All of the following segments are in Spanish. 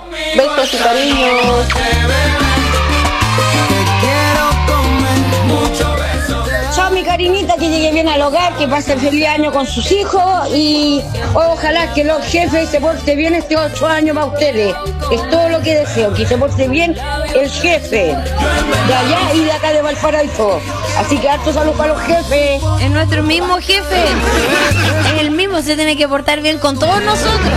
Besos y cariños. Chao, mi Karinita, que llegue bien al hogar, que pase el feliz año con sus hijos y ojalá que los jefes se porten bien este 8 años para ustedes. Es todo lo que deseo, que se porte bien el jefe de allá y de acá de Valparaíso. Así que harto salud para los jefes. Es nuestro mismo jefe. Es el mismo, se tiene que portar bien con todos nosotros.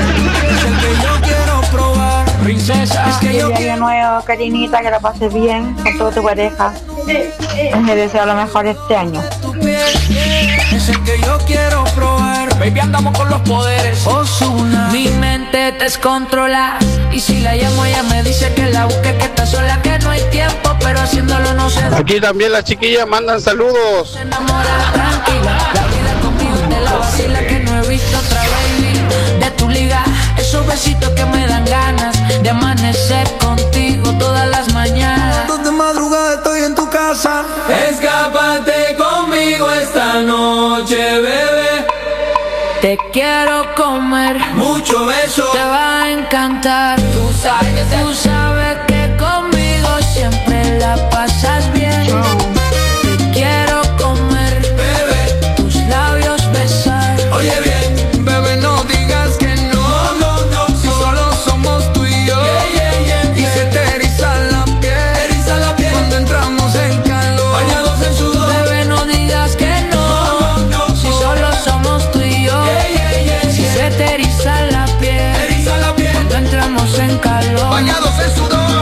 Feliz año nuevo, Karinita, que la pases bien con toda tu pareja. Les deseo lo mejor este año. Es el que yo quiero probar. Baby, andamos con los poderes. Ozuna. Mi mente descontrola. Y si la llamo, ella me dice que la busque, que está sola, que no hay tiempo, pero haciéndolo no se da. Aquí también las chiquillas mandan saludos. Se enamora, tranquila. La vida conmigo te la vacila, que no he visto otra baby de tu liga. Esos besitos que me dan ganas de amanecer contigo todas las mañanas. De madrugada estoy en tu casa. Escápate conmigo esta noche, bebé. Te quiero comer, Mucho beso. te va a encantar. Tú sabes que conmigo siempre la pasas bien. Te quiero comer, Bebé, tus labios besar. oye bien, bebé, no digas que no, no, no, si solo somos tú y yo. Y se te eriza la piel cuando entramos en calor. Bañados en sudor. Bebé, no digas que no, si solo somos tú y yo. Si se te eriza la piel cuando entramos en calor. Bañados en sudor.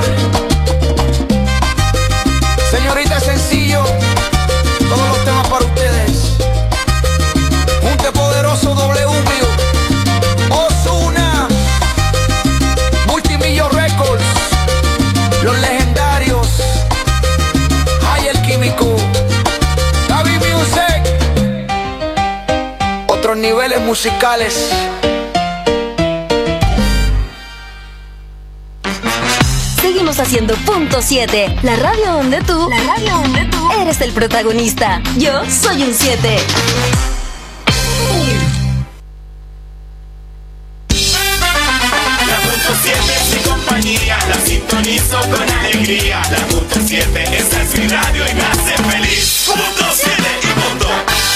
Señorita, sencillo, todos los temas para ustedes. Junte poderoso W, Ozuna, Multimillo Records, los legendarios, Hay el Químico, Gaby Music, otros niveles musicales. Seguimos haciendo Punto 7, la radio donde tú eres el protagonista. Yo soy un 7. La Punto 7 es mi compañía, la sintonizo con alegría. La Punto 7, esta es mi radio y me hace feliz. Punto 7 y punto.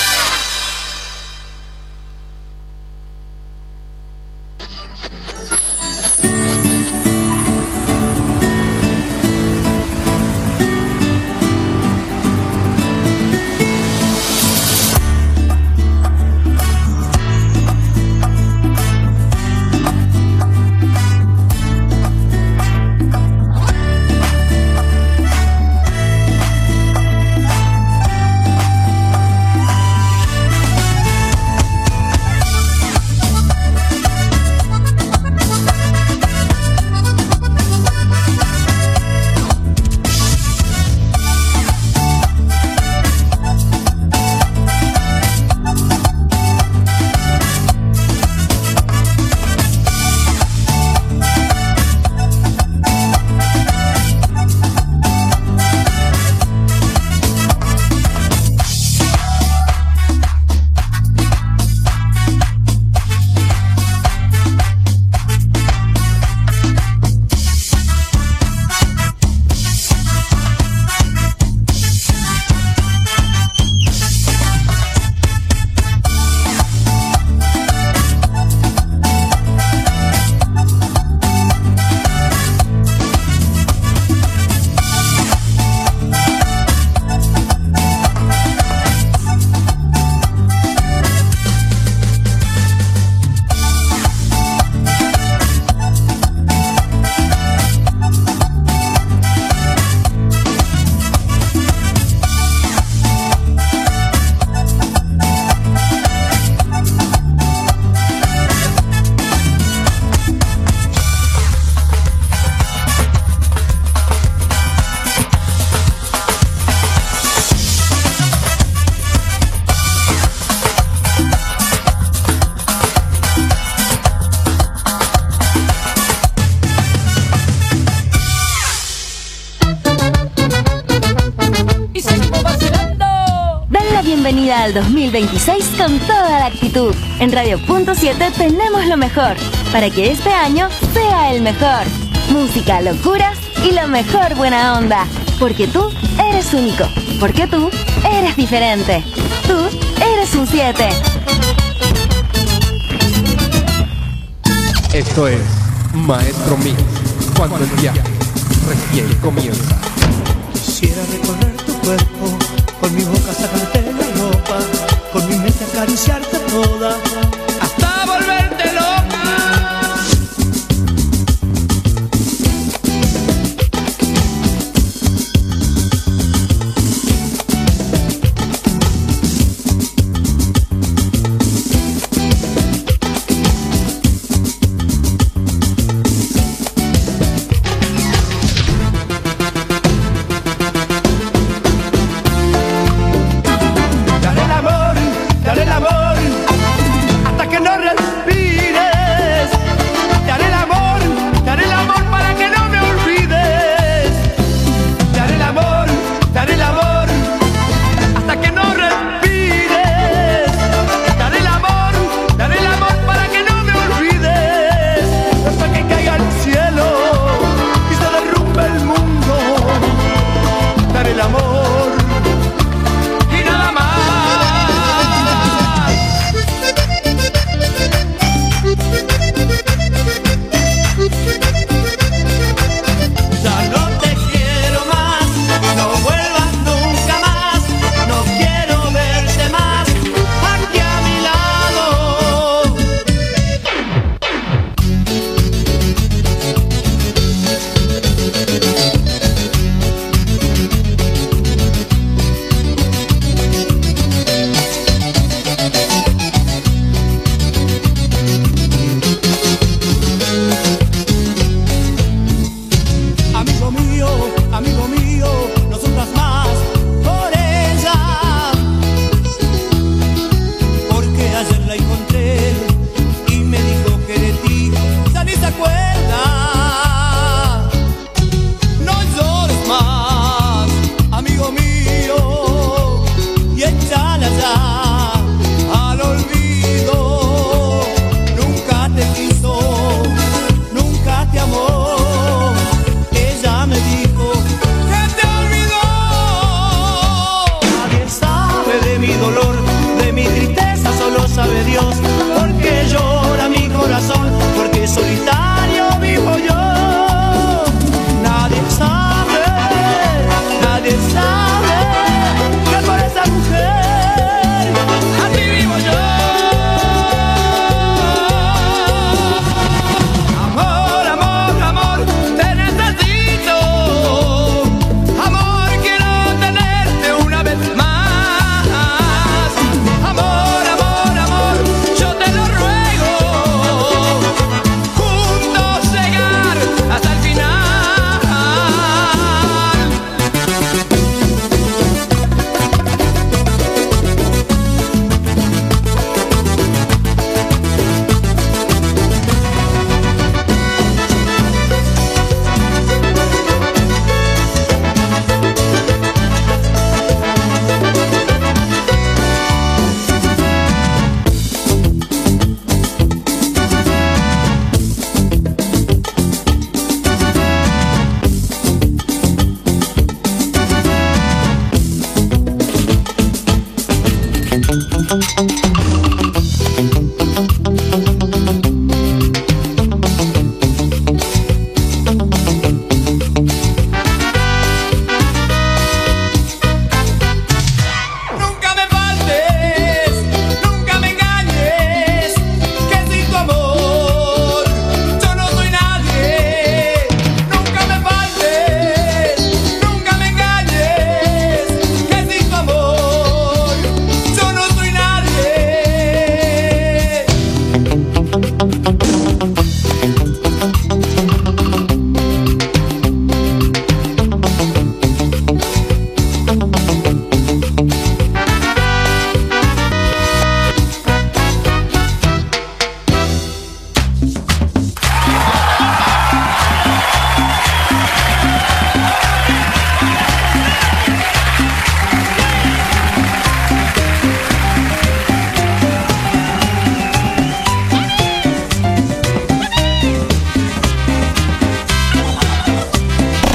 bienvenida al 2026 con toda la actitud. En Radio Punto 7 tenemos lo mejor, para que este año sea el mejor. música, locuras y la mejor buena onda. Porque tú eres único. Porque tú eres diferente. Tú eres un 7. Esto es Maestro Mix, cuando el viaje recién comienza. Quisiera recorrer tu cuerpo, con mi boca sacarte la ropa, con mi mente acariciarte toda, hasta volverte loca. Dale el amor,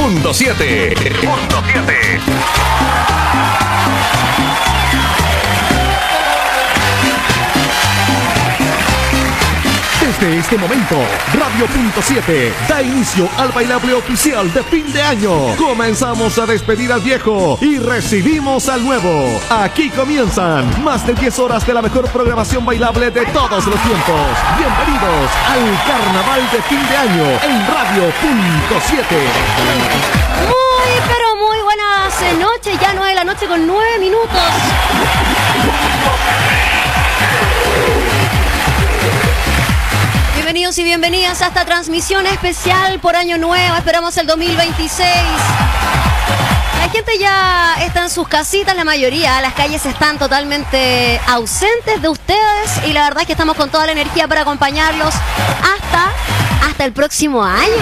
Desde este momento, Radio Punto 7 da inicio al bailable oficial de fin de año. Comenzamos a despedir al viejo y recibimos al nuevo. Aquí comienzan más de 10 horas de la mejor programación bailable de todos los tiempos. Bienvenidos al Carnaval de fin de año en Radio Punto 7. Pero muy buenas noches, ya 9 de la noche con 9 minutos. Bienvenidos y bienvenidas a esta transmisión especial por Año Nuevo. Esperamos el 2026. La gente ya está en sus casitas, la mayoría. Las calles están totalmente ausentes de ustedes. Y la verdad es que estamos con toda la energía para acompañarlos hasta el próximo año.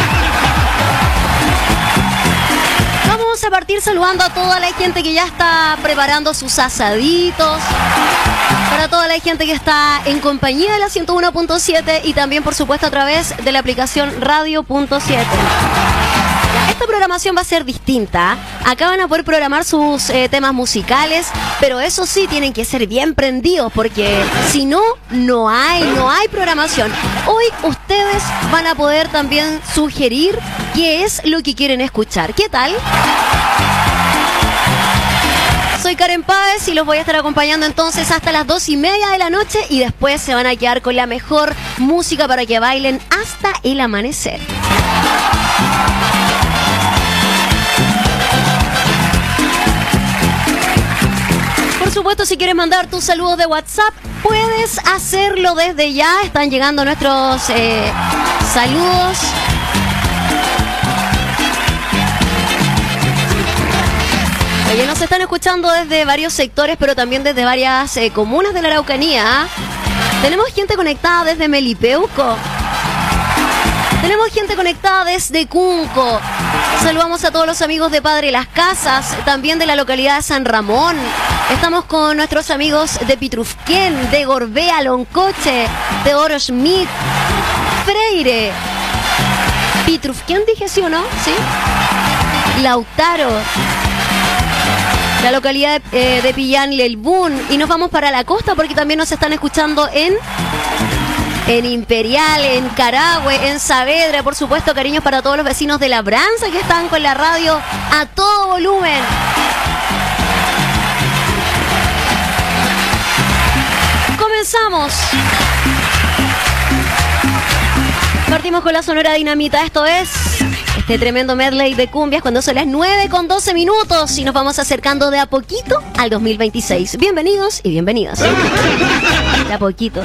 Vamos a partir saludando a toda la gente que ya está preparando sus asaditos. Para toda la gente que está en compañía de la 101.7 y también, por supuesto, a través de la aplicación Radio.7. Esta programación va a ser distinta. Acá van a poder programar sus temas musicales, pero eso sí, tienen que ser bien prendidos, porque si no, no hay programación. Hoy ustedes van a poder también sugerir qué es lo que quieren escuchar. ¿Qué tal? Soy Karen Páez y los voy a estar acompañando entonces hasta las 2:30 de la noche y después se van a quedar con la mejor música para que bailen hasta el amanecer. Por supuesto, si quieres mandar tus saludos de WhatsApp, puedes hacerlo desde ya. Están llegando nuestros saludos. Oye, nos están escuchando desde varios sectores, pero también desde varias comunas de la Araucanía. Tenemos gente conectada desde Melipeuco. Tenemos gente conectada desde Cunco. Saludamos a todos los amigos de Padre Las Casas, también de la localidad de San Ramón. Estamos con nuestros amigos de Pitrufquén, de Gorbea, Loncoche, de Oro Schmidt, Freire. Pitrufquén dije, ¿sí o no? ¿Sí? Lautaro. La localidad de Pillán Lelbún. Y nos vamos para la costa porque también nos están escuchando en Imperial, en Carahue, en Saavedra. Por supuesto, cariños para todos los vecinos de Labranza que están con la radio a todo volumen. Comenzamos. Partimos con la Sonora Dinamita. Esto es este tremendo medley de cumbias cuando son las 9:12 minutos y nos vamos acercando de a poquito al 2026. Bienvenidos y bienvenidas. De a poquito.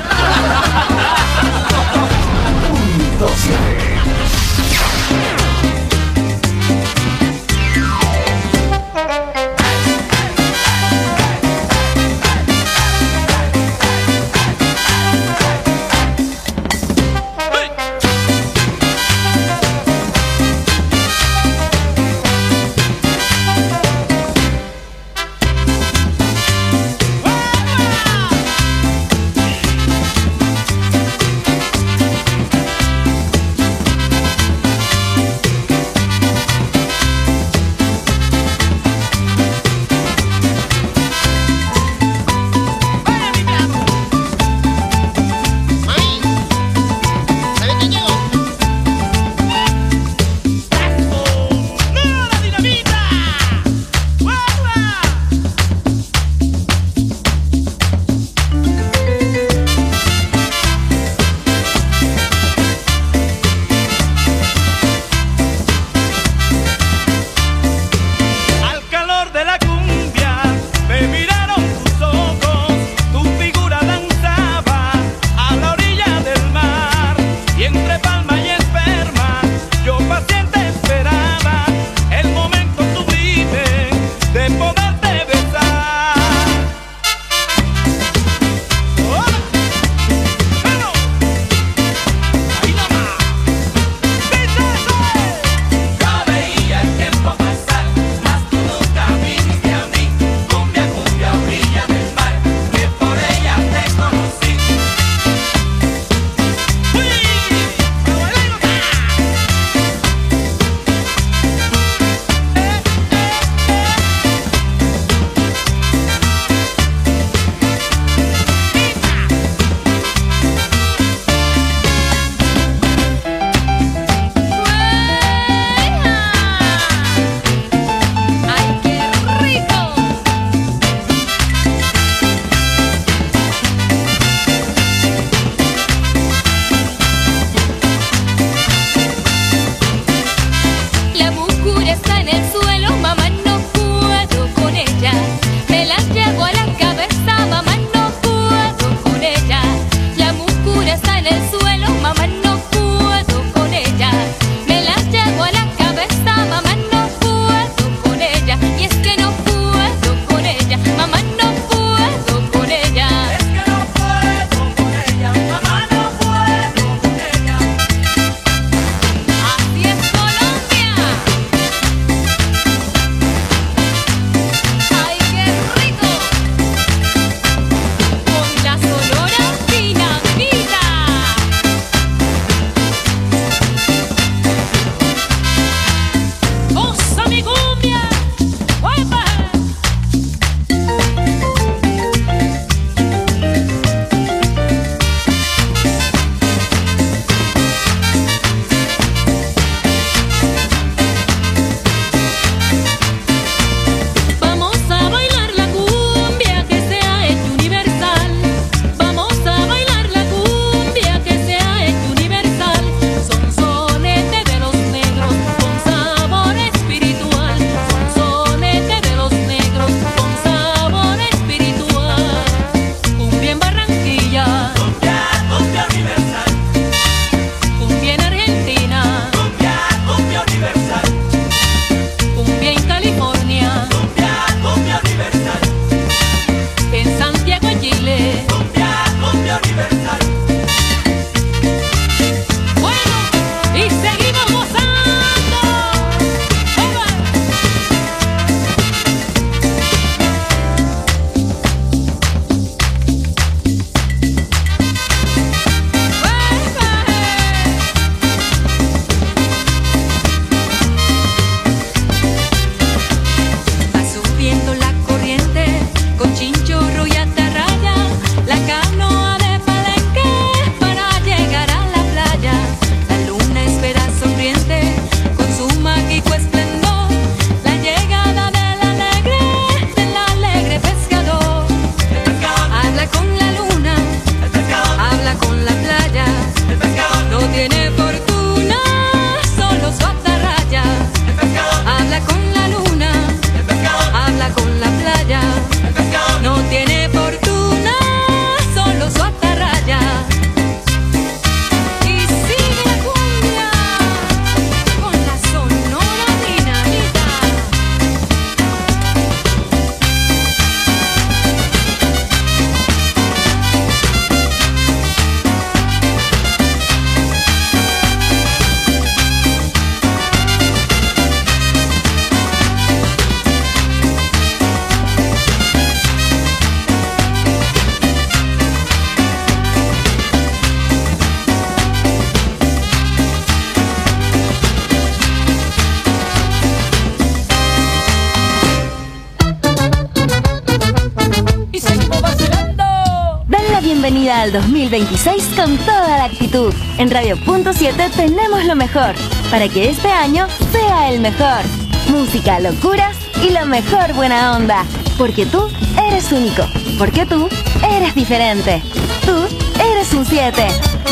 Bienvenida al 2026 con toda la actitud. En Radio.7 tenemos lo mejor para que este año sea el mejor. Música, locuras y la mejor buena onda. Porque tú eres único. Porque tú eres diferente. Tú eres un 7.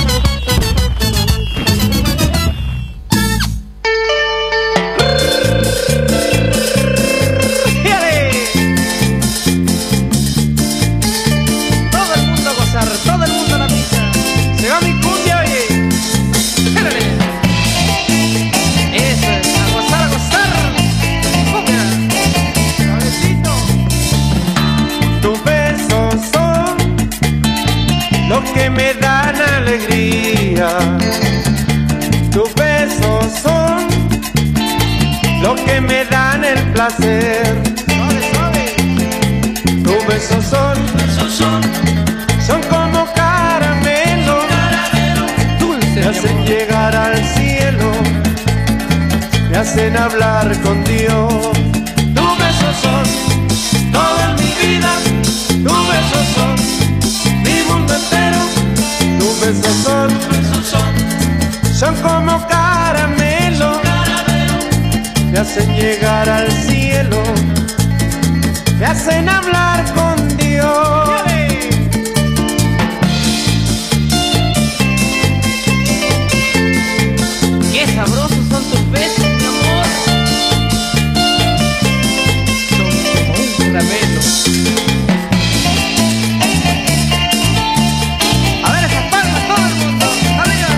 Todo el mundo a la pista. Se va mi cumbia, oye. Eso es, a gozar, a gozar. Cumbia. Suavecito. Tus besos son lo que me dan alegría. Tus besos son lo que me dan el placer. Suave, suave. Tus besos son como caramelo, dulce, me hacen llegar al cielo, me hacen hablar con Dios. Tus besos son todo en mi vida, tus besos son mi mundo entero. Tus besos son como caramelo, me hacen llegar al cielo, me hacen hablar con Dios. Qué sabrosos son tus besos, mi amor. Son como un caramelo. A ver esas palmas, todo el mundo. Arriba,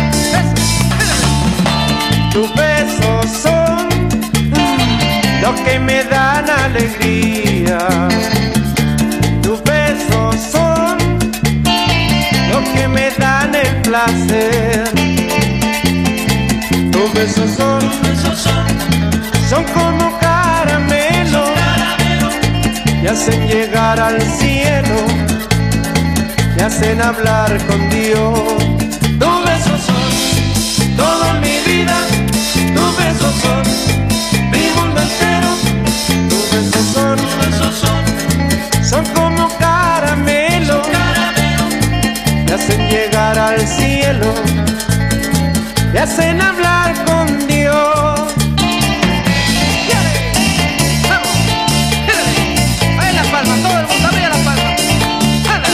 besos. Tus besos son lo que me dan alegría. Tus besos son lo que me dan el placer. Tus besos son como caramelo, me hacen llegar al cielo, me hacen hablar con Dios. Tus besos son toda mi vida, tus besos son mi mundo entero. Tus besos son como caramelo, me hacen llegar al cielo, me hacen hablar con Dios. Vamos, ahí las palmas, todo el mundo, arriba las palmas. ¡Hala!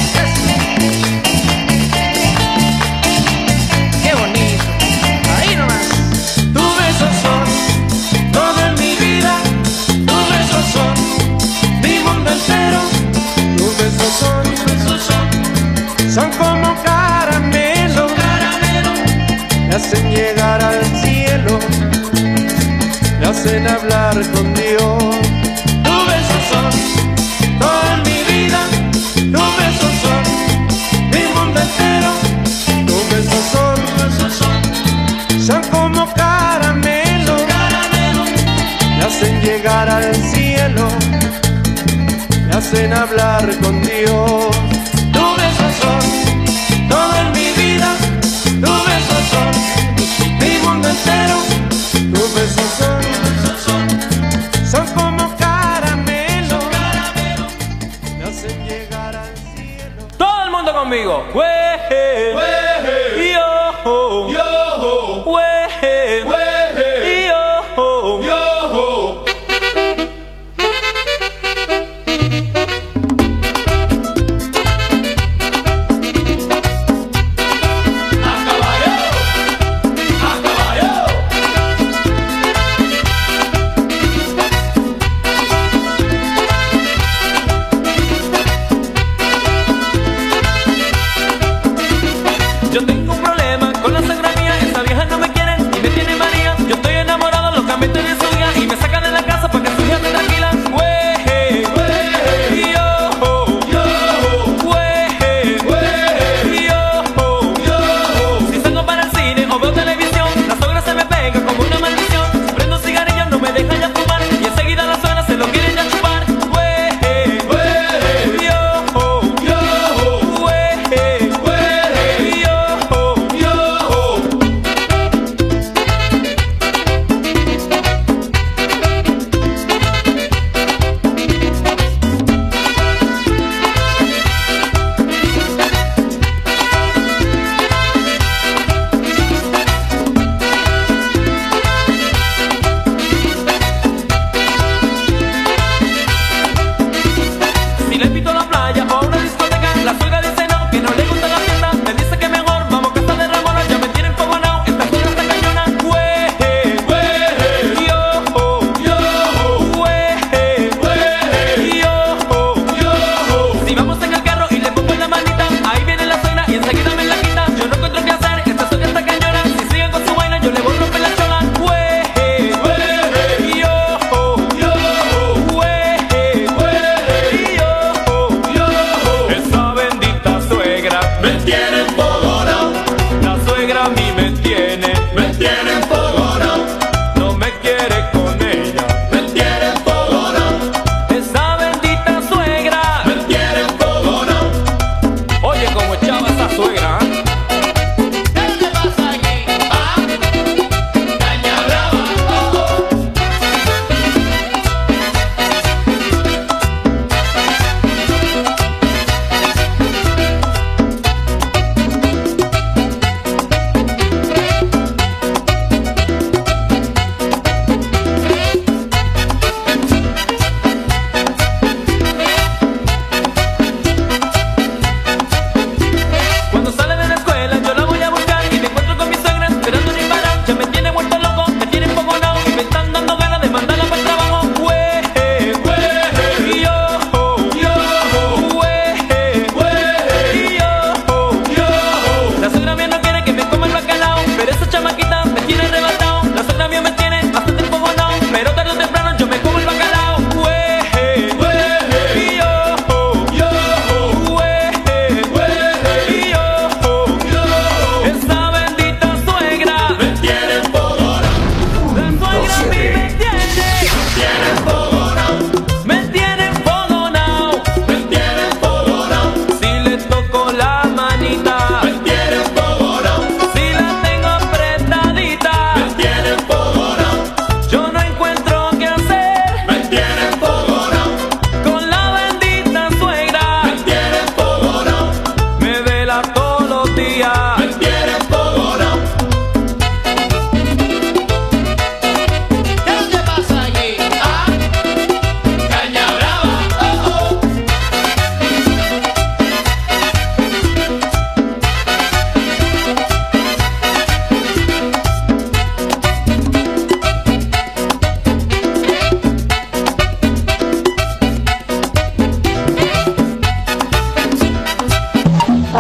¡Qué bonito! Ahí nomás. Tus besos son todo en mi vida, tus besos son mi mundo entero. Tus besos son como caramelo, me hacen llegar al cielo, me hacen hablar con Dios. Tus besos son toda mi vida, tus besos son mi mundo entero. Tus besos son como caramelo, me hacen llegar al cielo, me hacen hablar con Dios. Tus besos son todo en mi vida, tus besos son mi mundo entero. Tus besos son como caramelo, me hacen llegar al cielo. Todo el mundo conmigo. Weje, weje, yo, yo, weje, weje, yo, yo.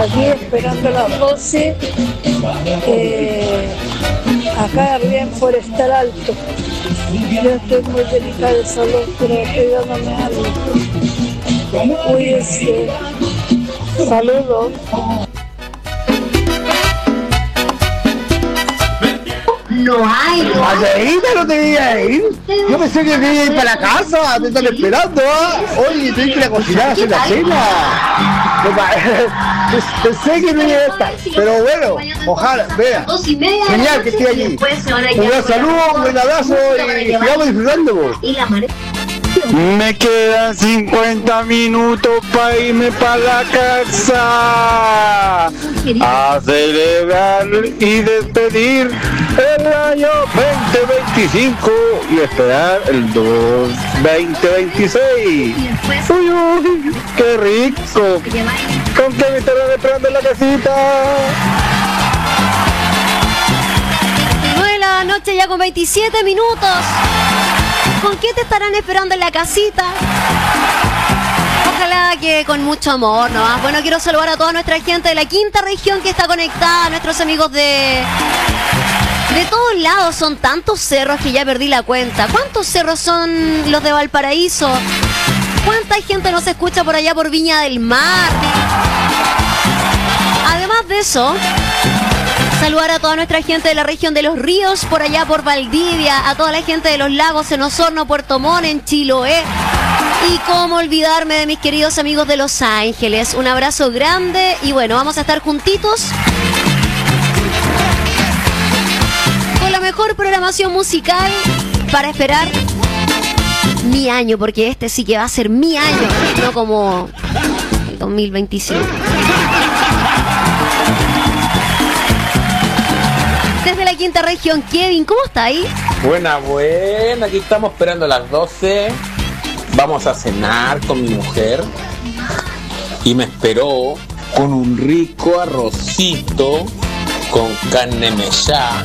aquí esperando las 12, acá arriba en Forestal Alto. Yo estoy muy delicada de salud, pero estoy dándome algo. Cuídense. Saludos. No hay. Adelita, no te voy a ir. Yo pensé que te iba a ir para la casa, te están esperando. Oye, tengo que ir a cocinar, a hacer la cena. Pensé que no iba a estar, pero bueno, ojalá, vea. Genial que esté allí. Un gran saludo, un buen abrazo y sigamos disfrutando. Me quedan 50 minutos para irme para la casa a celebrar y despedir el año 2025 y esperar el 2026. Uy, uy, qué rico. ¿Con qué me estarán esperando en la casita? 9 de la noche ya con 27 minutos. ¿Con qué te estarán esperando en la casita? Ojalá que con mucho amor, ¿no? Bueno, quiero saludar a toda nuestra gente de la quinta región que está conectada, a nuestros amigos de todos lados. Son tantos cerros que ya perdí la cuenta. ¿Cuántos cerros son los de Valparaíso? ¿Cuánta gente nos escucha por allá por Viña del Mar? Además de eso, saludar a toda nuestra gente de la región de Los Ríos, por allá por Valdivia, a toda la gente de los lagos en Osorno, Puerto Montt, en Chiloé. Y cómo olvidarme de mis queridos amigos de Los Ángeles. Un abrazo grande y bueno, vamos a estar juntitos con la mejor programación musical para esperar mi año, porque este sí que va a ser mi año, no como el 2025. Desde la quinta región, Kevin, ¿cómo está ahí? Buena, aquí estamos esperando a las 12. Vamos a cenar con mi mujer y me esperó con un rico arrocito con carne mechada,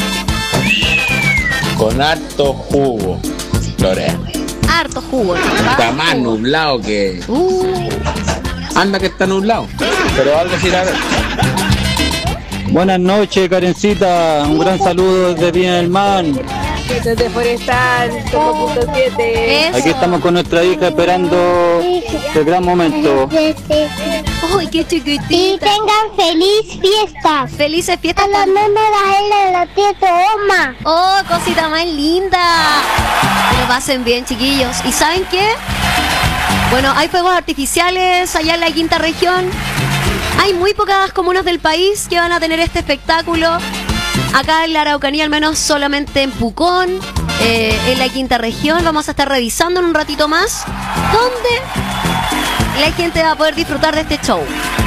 con harto jugo, Lorena. Harto jugo, ¿no? Está más nublado que... Anda que está nublado, pero algo sí la... Buenas noches, Karencita. Un gran saludo desde Viña del Mar. Desde Forestal, 5.7. Aquí estamos con nuestra hija esperando el gran momento. ¡Uy, qué chiquitita! Y tengan feliz fiesta. Felices fiestas. A la nena de la tía Oma. ¡Oh, cosita más linda! Que lo pasen bien, chiquillos. ¿Y saben qué? Bueno, hay fuegos artificiales allá en la quinta región. Hay muy pocas comunas del país que van a tener este espectáculo. Acá en la Araucanía, al menos solamente en Pucón, en la quinta región. Vamos a estar revisando en un ratito más dónde la gente va a poder disfrutar de este show.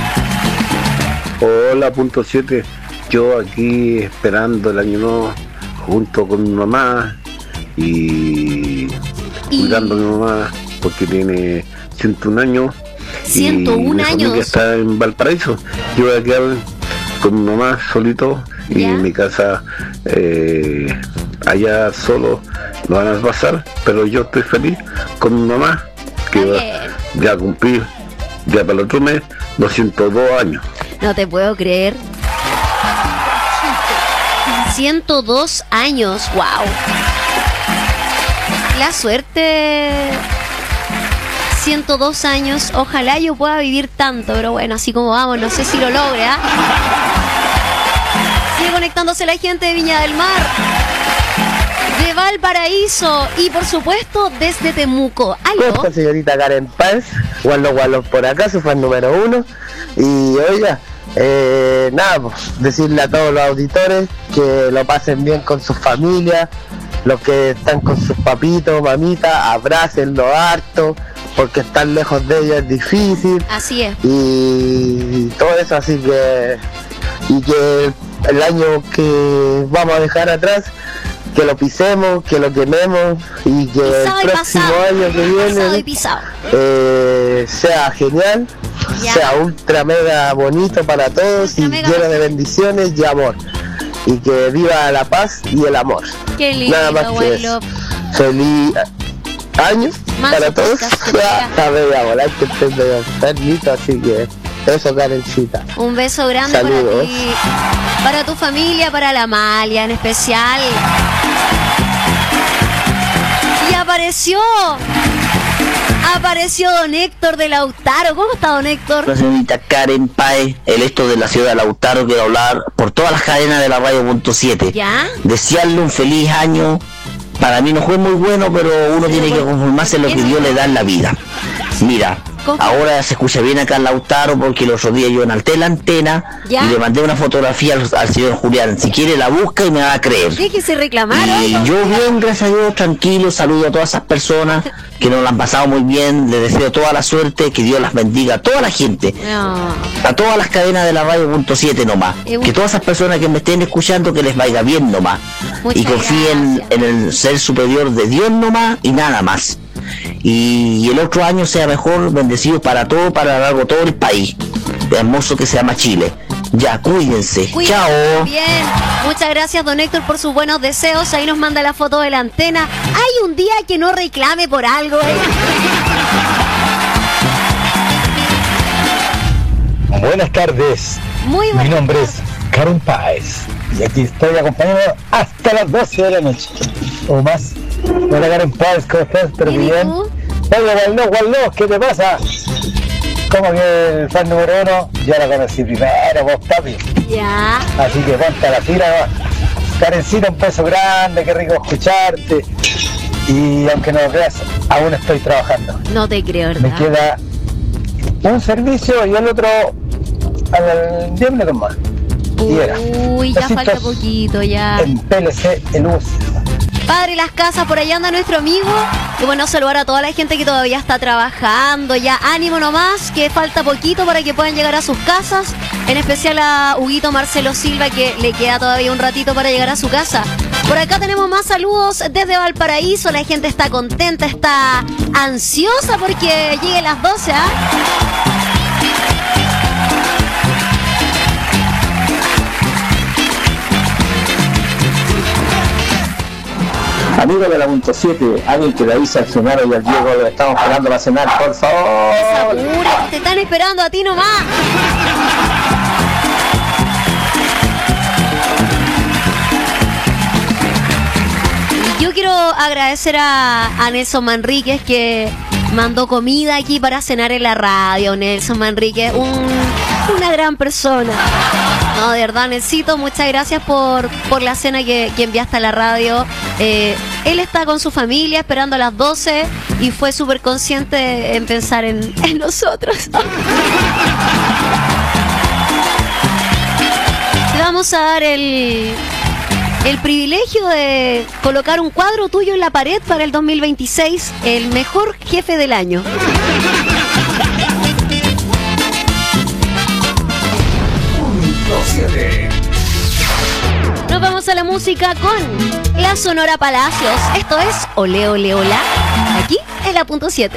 Hola, punto 7. Yo aquí esperando el año nuevo junto con mi mamá y cuidando a mi mamá porque tiene 101 años. 101 mi años. familia está en Valparaíso. Yo voy a quedar con mi mamá solito y en mi casa allá solo lo van a pasar, pero yo estoy feliz con mi mamá que va ya a cumplir ya para el otro mes 202 años. No te puedo creer. 102 años, wow. La suerte. 102 años, ojalá yo pueda vivir tanto, pero bueno, así como vamos, no sé si lo logre, ¿ah? Sigue conectándose la gente de Viña del Mar, de Valparaíso y por supuesto desde Temuco. ¿Aló? ¿Cómo está, señorita Karen Paz? Wallo por acá, su fan número 1. Y oiga, nada, pues decirle a todos los auditores que lo pasen bien con sus familias, los que están con sus papitos, mamitas, abrácenlo harto, porque estar lejos de ellos es difícil. Así es. Y todo eso, así que... Y que el año que vamos a dejar atrás, que lo pisemos, que lo quememos y que pisado el próximo año que viene sea genial, sea ultra mega bonito para todos y lleno de bendiciones y amor. Y que viva la paz y el amor. Qué lindo. Nada más que eso. Feliz año para todos. A ver, a volar que estoy medio enfermito, así que Eso, Karencita. Un beso grande. Saludos. Para ti, para tu familia, para la Amalia en especial. Y apareció don Héctor de Lautaro. ¿Cómo está, don Héctor? La señorita Karen Páez, electo de la ciudad de Lautaro, quiero hablar por todas las cadenas de la radio.7. ¿Ya? Desearle un feliz año. Para mí no fue muy bueno, pero uno tiene que conformarse en lo que Dios le da en la vida. Mira, ahora se escucha bien acá en Lautaro porque el otro día yo enalté la antena y le mandé una fotografía al señor Julián. Si quiere la busca y me va a creer. Déjese reclamar. Y yo bien, gracias a Dios, tranquilo, saludo a todas esas personas que nos la han pasado muy bien. Les deseo toda la suerte, que Dios las bendiga a toda la gente. A todas las cadenas de la radio.7 nomás. Que todas esas personas que me estén escuchando, que les vaya bien nomás. Y confíen en el ser superior de Dios nomás y nada más. Y el otro año sea mejor, bendecido para todo, para largo todo el país hermoso que se llama Chile. Ya, cuídense. Chao. Bien, muchas gracias, don Héctor, por sus buenos deseos. Ahí nos manda la foto de la antena. Hay un día que no reclame por algo, Buenas tardes. Muy Mi nombre es Karen Páez y aquí estoy acompañado hasta las 12 de la noche o más. Hola, Karen Páez, ¿cómo estás? ¿Pero bien? Oye, Waldo, ¿qué te pasa? Como que el fan número 1 ya la conocí primero, vos, papi. Ya. Así que ponte a la fila. Karencita, un beso grande, qué rico escucharte. Y aunque no lo creas, aún estoy trabajando. No te creo, ¿verdad? Me queda un servicio y el otro al 10 minutos más. Uy, ya falta poquito, ya. En PLC, el US. Padre Las Casas, por allá anda nuestro amigo. Y bueno, saludar a toda la gente que todavía está trabajando. Ya, ánimo nomás, que falta poquito para que puedan llegar a sus casas. En especial a Huguito Marcelo Silva, que le queda todavía un ratito para llegar a su casa. Por acá tenemos más saludos desde Valparaíso. La gente está contenta, está ansiosa porque lleguen las 12, ¿ah? Amigos de la .7, alguien que le avisa al Genaro y al Diego, lo estamos esperando para cenar, por favor. Apura, te están esperando a ti nomás. Yo quiero agradecer a Nelson Manríquez, que mandó comida aquí para cenar en la radio. Nelson Manríquez, una gran persona. No, de verdad, Nelsito, muchas gracias por la cena que enviaste a la radio. Él está con su familia esperando a las 12 y fue súper consciente en pensar en nosotros. Te vamos a dar el privilegio de colocar un cuadro tuyo en la pared para el 2026, el mejor jefe del año. Nos vamos a la música con la Sonora Palacios. Esto es Ole Ole Ola, aquí en la .7.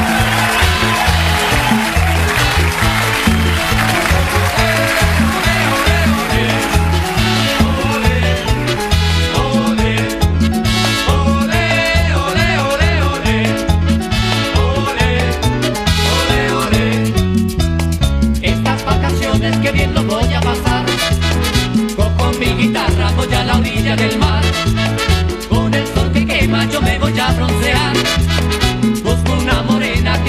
Estas vacaciones que bien lo voy a pasar, con mi guitarra voy a la orilla del mar. Con el sol que quema yo me voy a broncear. Busco una morena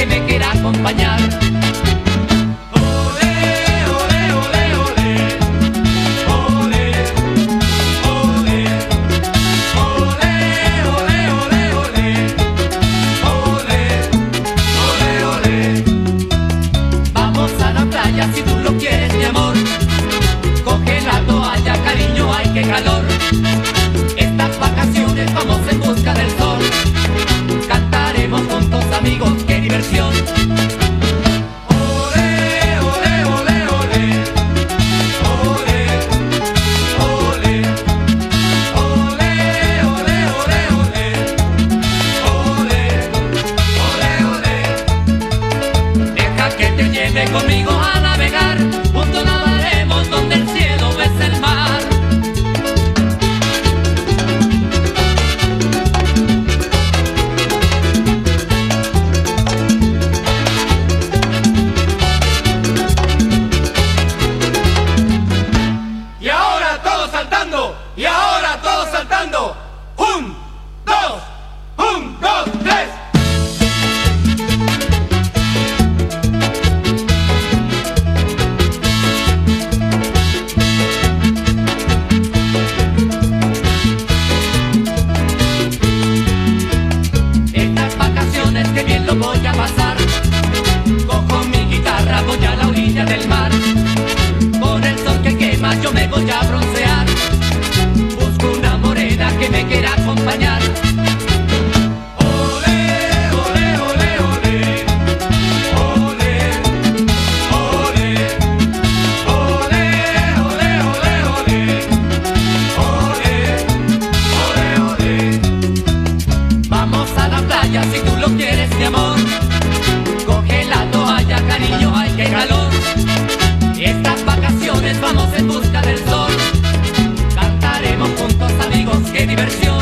playa si tú lo quieres, mi amor. Coge la toalla, cariño, ay qué calor. Estas vacaciones vamos en busca del sol. Cantaremos juntos, amigos, qué diversión.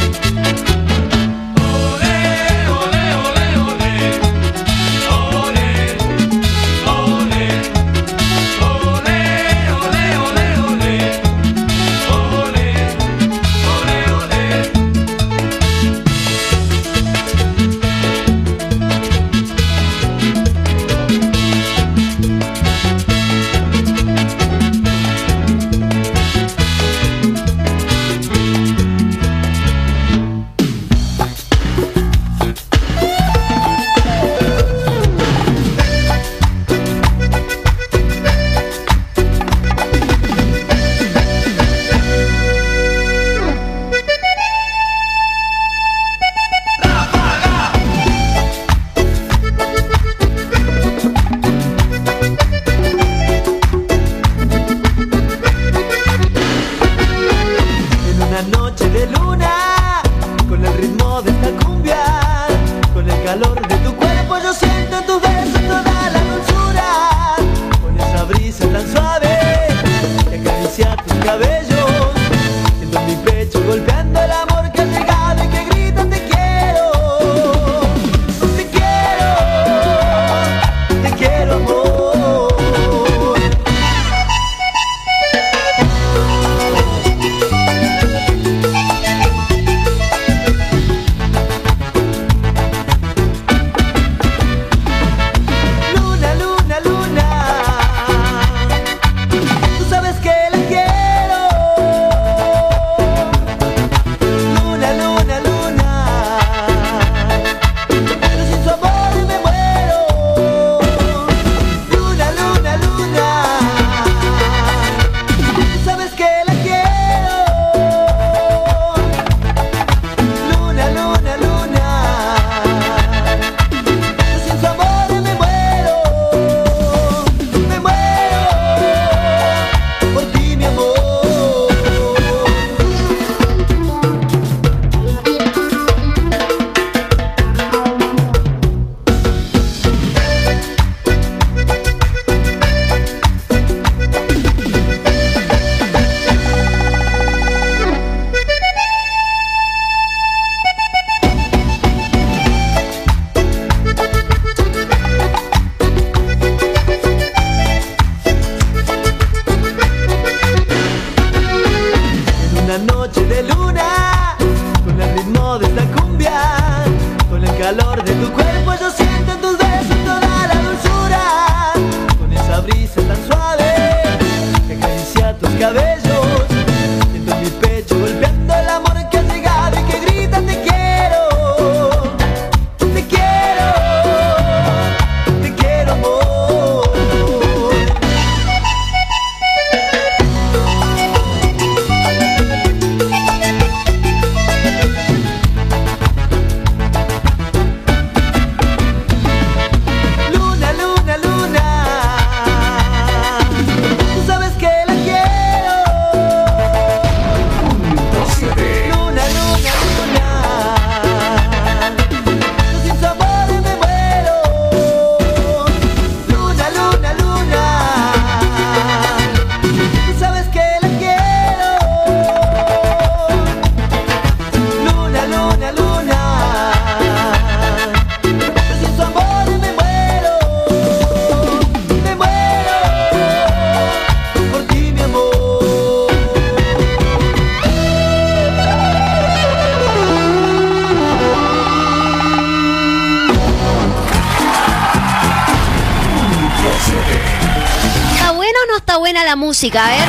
La música, a ver.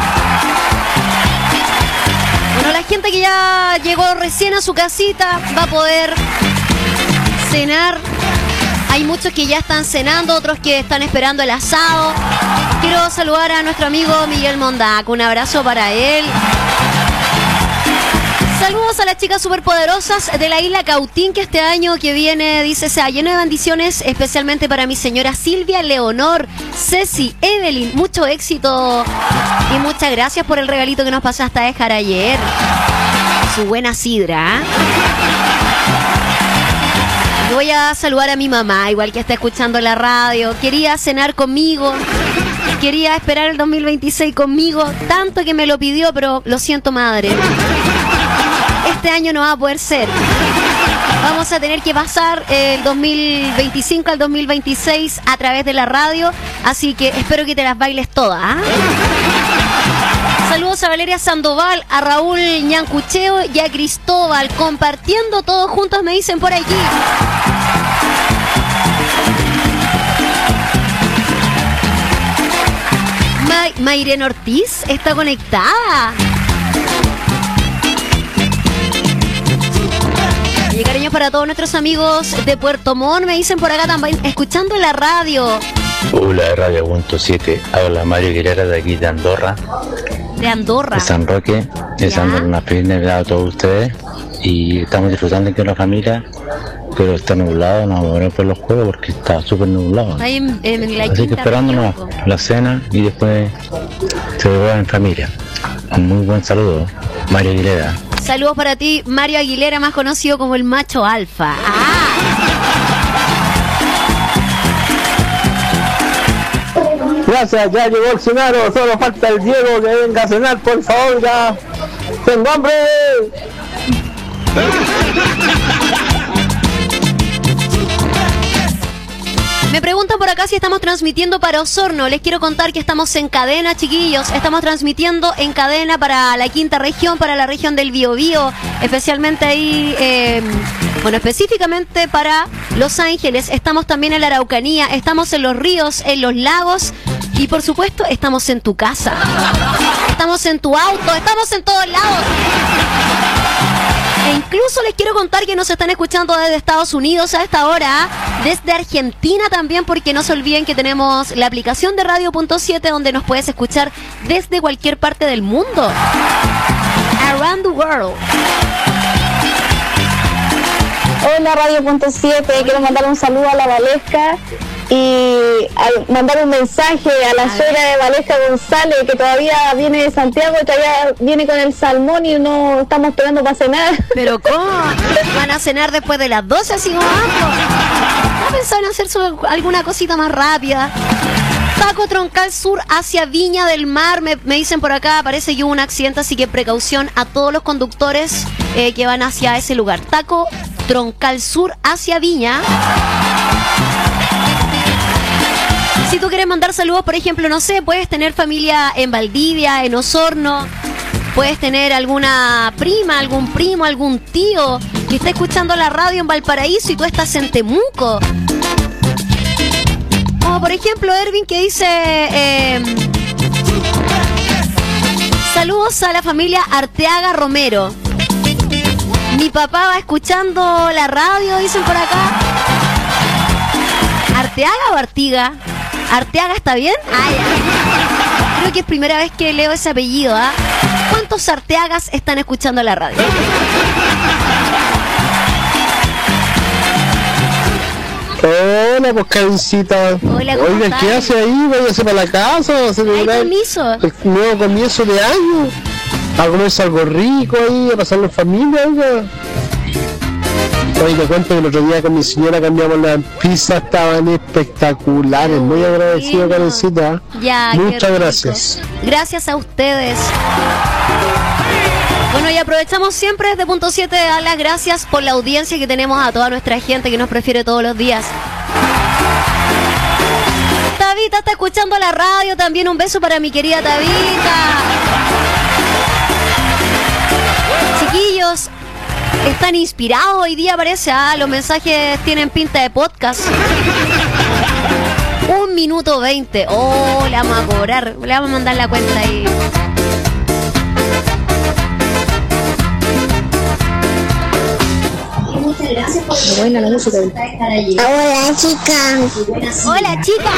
Bueno, la gente que ya llegó recién a su casita va a poder cenar. Hay muchos que ya están cenando, otros que están esperando el asado. Quiero saludar a nuestro amigo Miguel Mondaco, un abrazo para él. Saludos a las chicas superpoderosas de la isla Cautín, que este año que viene, dice, sea lleno de bendiciones, especialmente para mi señora Silvia, Leonor, Ceci, Evelyn. Mucho éxito y muchas gracias por el regalito que nos pasaste a dejar ayer. Su buena sidra, ¿eh? voy a saludar a mi mamá, igual que está escuchando la radio. Quería cenar conmigo, quería esperar el 2026 conmigo, tanto que me lo pidió, pero lo siento, madre. Este año no va a poder ser. Vamos a tener que pasar el 2025 al 2026 a través de la radio, así que espero que te las bailes todas, ¿eh? Saludos a Valeria Sandoval, a Raúl Ñancucheo y a Cristóbal, compartiendo todos juntos, me dicen por aquí. Mayren Ortiz está conectada. Y cariños para todos nuestros amigos de Puerto Montt, me dicen por acá también, escuchando la radio. Hola, Radio.7, habla Mario Aguilera de aquí de Andorra. De Andorra. De San Roque, deseándole una feliz Navidad a todos ustedes. Y estamos disfrutando aquí con la familia, pero está nublado, no vamos a ver por los juegos porque está súper nublado. Ahí en la Así que esperándonos la cena y después se devuelven en familia. Un muy buen saludo, Mario Aguilera. Saludos para ti, Mario Aguilera, más conocido como el macho alfa. Gracias, ya llegó el cenaro, solo falta el Diego que venga a cenar, por favor, ya. ¡Tengo hambre! Me preguntan por acá si estamos transmitiendo para Osorno. Les quiero contar que estamos en cadena, chiquillos. Estamos transmitiendo en cadena para la quinta región, para la región del Biobío, especialmente ahí, específicamente para Los Ángeles. Estamos también en la Araucanía, estamos en los ríos, en los lagos y por supuesto estamos en tu casa. Estamos en tu auto, estamos en todos lados. E incluso les quiero contar que nos están escuchando desde Estados Unidos a esta hora, desde Argentina también, porque no se olviden que tenemos la aplicación de Radio.7 donde nos puedes escuchar desde cualquier parte del mundo. Around the world. Hola Radio.7, quiero mandar un saludo a la Valesca y mandar un mensaje a la suegra de Valesca González, que todavía viene de Santiago y todavía viene con el salmón y no estamos esperando para cenar. ¿Pero cómo? ¿Van a cenar después de las 12 así como vamos? ¿No pensaban hacer alguna cosita más rápida? Taco Troncal Sur hacia Viña del Mar, me dicen por acá, parece que hubo un accidente, así que precaución a todos los conductores que van hacia ese lugar. Taco Troncal Sur hacia Viña. Si tú quieres mandar saludos, por ejemplo, no sé, puedes tener familia en Valdivia, en Osorno, puedes tener alguna prima, algún primo, algún tío que está escuchando la radio en Valparaíso y tú estás en Temuco. Como por ejemplo Ervin, que dice saludos a la familia Arteaga Romero. Mi papá va escuchando la radio, dicen por acá. ¿Arteaga o Artiga? ¿Arteaga está bien? Creo que es primera vez que leo ese apellido, ¿ah? ¿Cuántos Arteagas están escuchando la radio? Hola, pues Karencita. Hola, ¿cómo Oiga, estás? ¿qué hace ahí? Váyase para la casa, a celebrar el nuevo comienzo de año. A comerse algo rico ahí, a pasarlo en familia, oiga. Oye, te cuento que el otro día con mi señora cambiamos las pizzas, estaban espectaculares. Muy agradecido, Karencita. Ya, muchas gracias. Gracias a ustedes. Bueno, y aprovechamos siempre desde Punto 7 de dar las gracias por la audiencia que tenemos a toda nuestra gente que nos prefiere todos los días. Tabita está escuchando la radio, también un beso para mi querida Tabita. Chiquillos, están inspirados hoy día, parece. Los mensajes tienen pinta de podcast. 1 minuto 20. Oh, le vamos a cobrar. Le vamos a mandar la cuenta ahí. Muchas gracias por buena la música. Hola, chicas. Hola, chicas.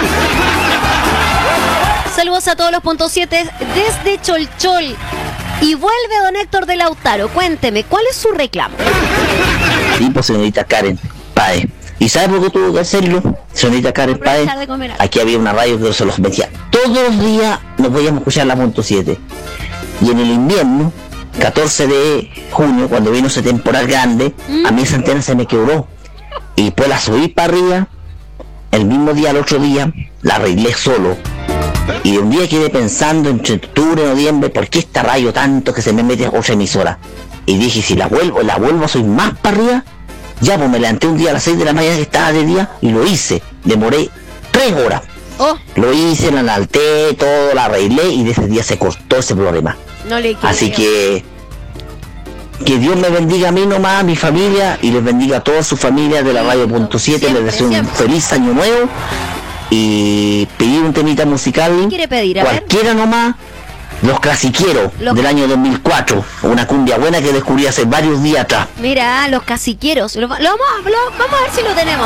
Saludos a todos los Punto 7 desde Cholchol. Y vuelve don Héctor de Lautaro. Cuénteme, ¿cuál es su reclamo? Tipo señorita Karen Paez. ¿Y sabe por qué tuvo que hacerlo? Señorita Karen Paez, aquí había una radio que se los metía. Todos los días nos podíamos escuchar la Punto 7. Y en el invierno, 14 de junio, cuando vino ese temporal grande, a mí esa antena se me quebró. y después la subí para arriba. El mismo día, al otro día, la arreglé solo. Y un día quedé pensando entre octubre y noviembre, ¿por qué esta radio tanto que se me mete a otra emisora? Y dije, si la vuelvo soy más para arriba. Ya, pues me levanté un día a las 6 de la mañana que estaba de día y lo hice. Demoré 3 horas. Lo hice, la enalté, todo, la arreglé y de ese día se cortó ese problema. No le quiero. Así que Dios me bendiga a mí nomás, a mi familia, y les bendiga a toda su familia de la Radio.7. Les deseo un feliz año nuevo. Y pedir un temita musical. ¿Qué quiere pedir? A cualquiera ver. Nomás. Los Clasiqueros del año 2004. Una cumbia buena que descubrí hace varios días atrás. Mira, Los Clasiqueros. Vamos a ver si lo tenemos.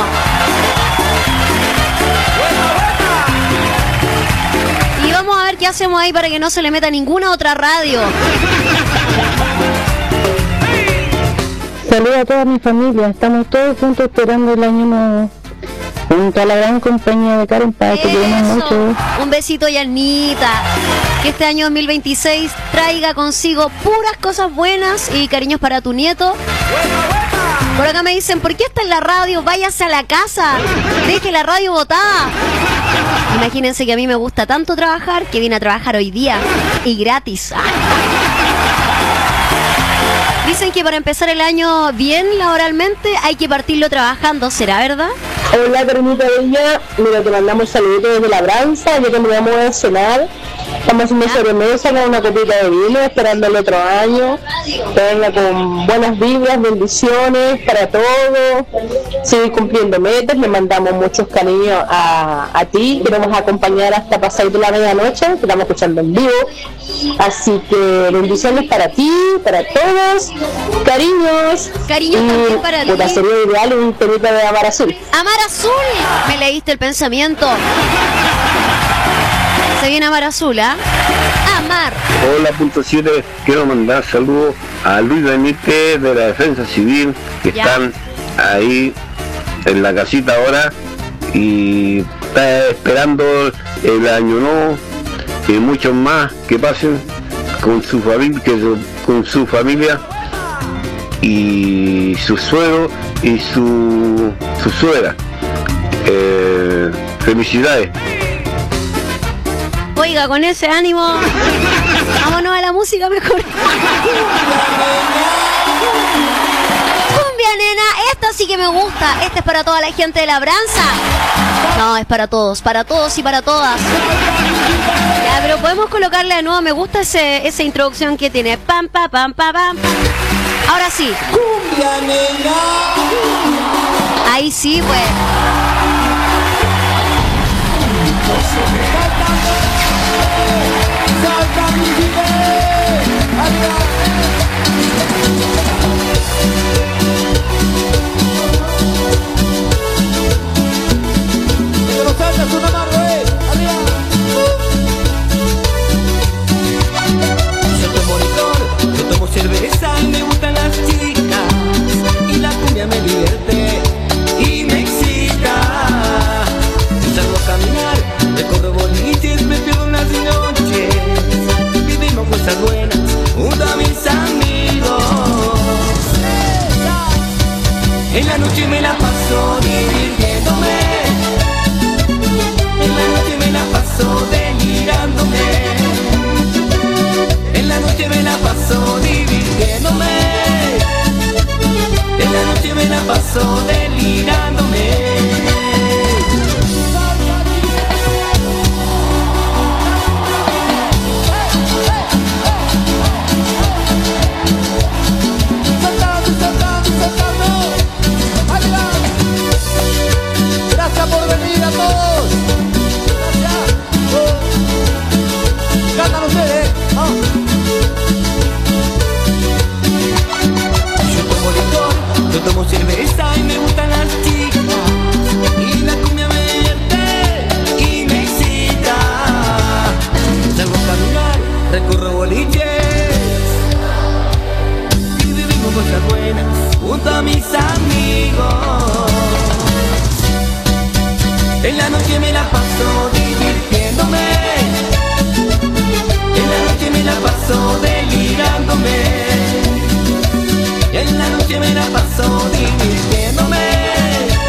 Y vamos a ver qué hacemos ahí para que no se le meta ninguna otra radio. Saludos a toda mi familia. Estamos todos juntos esperando el año nuevo. Junto a la gran compañía de Karen Paz, que queremos mucho. Un besito, Yanita. Que este año 2026 traiga consigo puras cosas buenas y cariños para tu nieto. Por acá me dicen, ¿por qué está en la radio? Váyase a la casa. Deje la radio botada. Imagínense que a mí me gusta tanto trabajar que vine a trabajar hoy día. Y gratis. Dicen que para empezar el año bien laboralmente hay que partirlo trabajando, ¿será verdad? Hola, Carmita Bella. Mira, te mandamos saluditos desde Labranza, ya que nos vamos a cenar. Estamos haciendo sobremesa con una copita de vino, esperando el otro año. Que venga con buenas vibras, bendiciones para todos. Sigue cumpliendo metas, le mandamos muchos cariños a ti. Queremos acompañar hasta pasar de la medianoche, te estamos escuchando en vivo. Así que bendiciones para ti, para todos. Cariños. Cariños también para ti. Puta, sería ideal un temita de Amar Azul. Amar Azul. Me leíste el pensamiento. Se viene Amar Azul, ¿ah? Amar. Hola, .7. Quiero mandar saludos a Luis Benítez de la Defensa Civil, que están ahí en la casita ahora y está esperando el año nuevo y muchos más que pasen con su familia, y su suegro y su suegra. Felicidades. Oiga, con ese ánimo, vámonos a la música mejor. Cumbia, nena, esta sí que me gusta. Esta es para toda la gente de Labranza. No, es para todos y para todas. Ya, pero podemos colocarle de nuevo. Me gusta esa introducción que tiene. Pam, pam, pam, pam, pam. Ahora sí. Cumbia, nena. Ahí sí, pues. Yo tomo licor, yo tomo cerveza y me gustan las chicas, y la cumbia me divierte y me excita. Yo salgo a caminar, recorro boliches, me pierdo en las noches, vivimos cosas buenas junto a mis amigos. En la noche me la paso divirtiéndome, en la noche me la paso delirándome, en la noche me la paso divirtiéndome, en la noche me la paso delirándome. Gracias por venir a todos. Gracias. Cantan ustedes. Yo tomo licor, yo tomo cerveza y me gustan las chicas, y la cumbia me divierte y me excita. Salgo a caminar, recorro boliches y vivimos cosas buenas junto a mis amigos. En la noche me la paso divirtiéndome, en la noche me la paso delirándome, en la noche me la paso divirtiéndome,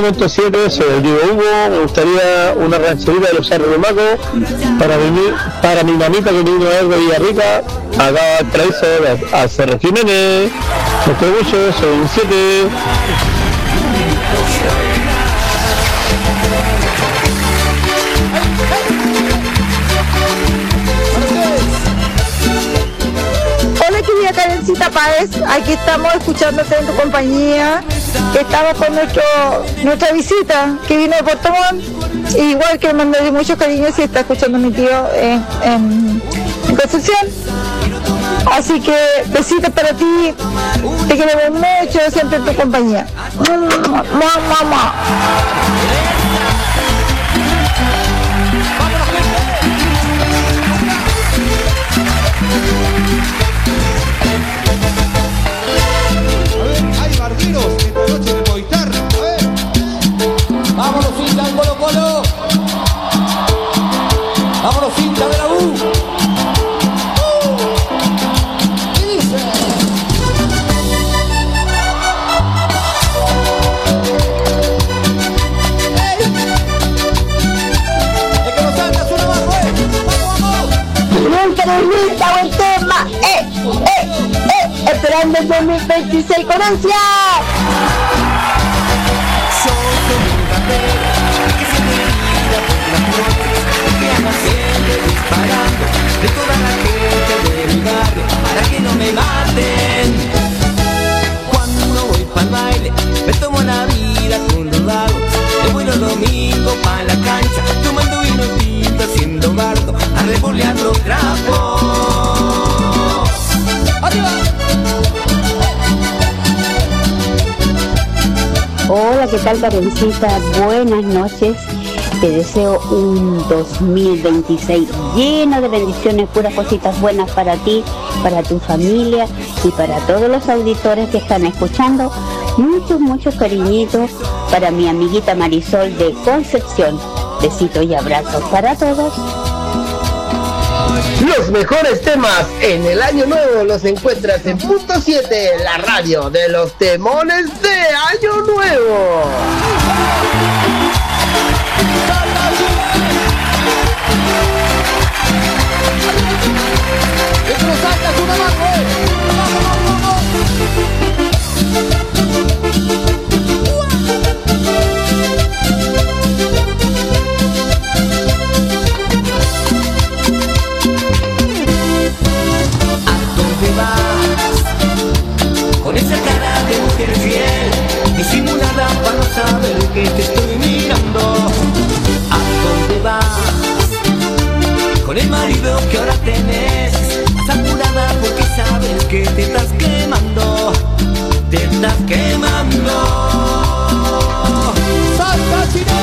Radio.7, soy el Diego Hugo. Me gustaría una rancherita de los Cerros de Maco para mi mamita que vino a ver de Villarrica. Acá traíso a Cerro Jiménez. Los quiero mucho, soy un 7. Hola querida Karencita Páez, aquí estamos escuchándote en tu compañía. Estamos con nuestra visita que vino de Puerto Montt. Igual que mandarle muchos cariños y está escuchando a mi tío en Concepción. Así que besitos para ti, te queremos mucho, siempre en tu compañía. Mamá. Hay barqueros esta noche en el Movistar. Vámonos, cinta del Colo Colo. Vámonos, cinta de la U. Nunca buen tema, esperando el 2026 con ansia. Disparando de toda la gente de mi barrio para que no me maten. Cuando voy pa'l baile me tomo la vida con los vagos. Me voy los domingos pa' la cancha tomando vino tinto, haciendo bardo, a revolear los trapos. ¡Arriba! Hola, ¿qué tal, Karencita? Buenas noches. Te deseo un 2026 lleno de bendiciones, puras cositas buenas para ti, para tu familia y para todos los auditores que están escuchando. Muchos cariñitos para mi amiguita Marisol de Concepción. Besitos y abrazos para todos. Los mejores temas en el año nuevo los encuentras en Punto 7, la radio de los temones de Año Nuevo. Con esa cara de mujer fiel, disimulada para no saber que te estoy mirando. ¿A dónde vas? Con el marido que ahora tenés, vas apurada porque sabes que te estás quemando. Te estás quemando. ¡Salta, chino!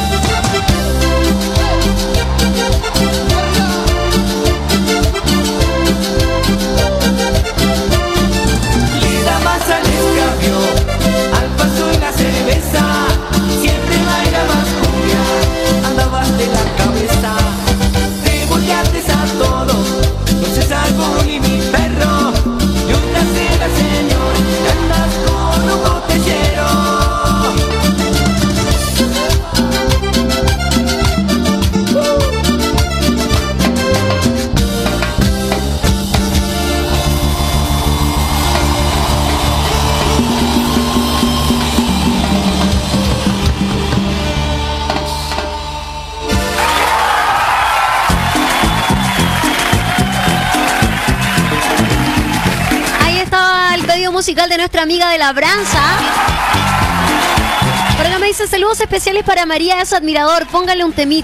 Al paso de la cerveza, siempre baila más cumbia, andabas de la cabeza, te volteaste a todos, no se salvó ni mi perro, y una cena señor, y andas con un botellero. Musical de nuestra amiga de Labranza. Por acá me dice saludos especiales para María de su admirador. Póngale un temita.